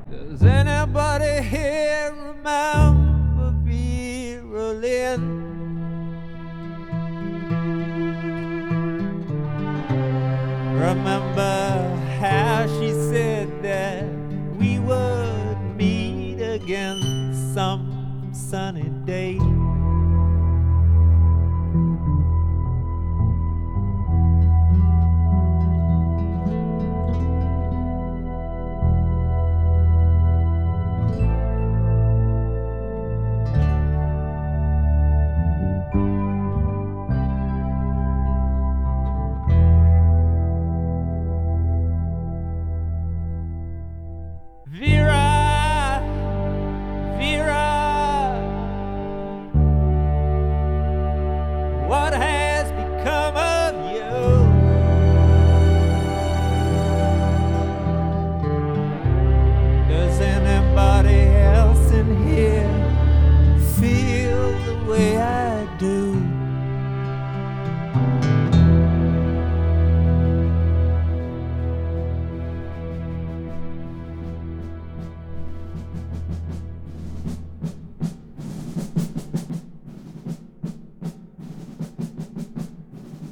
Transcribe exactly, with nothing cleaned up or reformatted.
Does anybody here remember Vera Lynn? Remember how she said that we would meet again some sunny